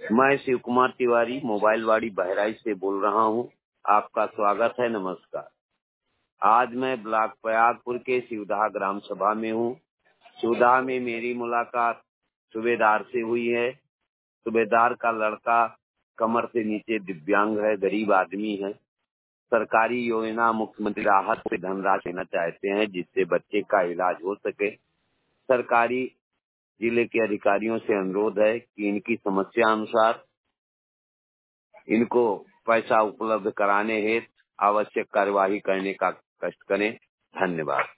मैं शिव कुमार तिवारी मोबाइल वाड़ी बहराइच से बोल रहा हूं। आपका स्वागत है। नमस्कार। आज मैं ब्लॉक प्रयागपुर के शिवदहा ग्राम सभा में हूं। शिवदहा में मेरी मुलाकात सूबेदार से हुई है। सूबेदार का लड़का कमर से नीचे दिव्यांग है, गरीब आदमी है। सरकारी योजना मुख्यमंत्री राहत से धनराशि लेना चाहते हैं जिससे बच्चे का इलाज हो सके। सरकारी जिले के अधिकारियों से अनुरोध है कि इनकी समस्या अनुसार इनको पैसा उपलब्ध कराने हेतु आवश्यक कार्यवाही करने का कष्ट करें। धन्यवाद।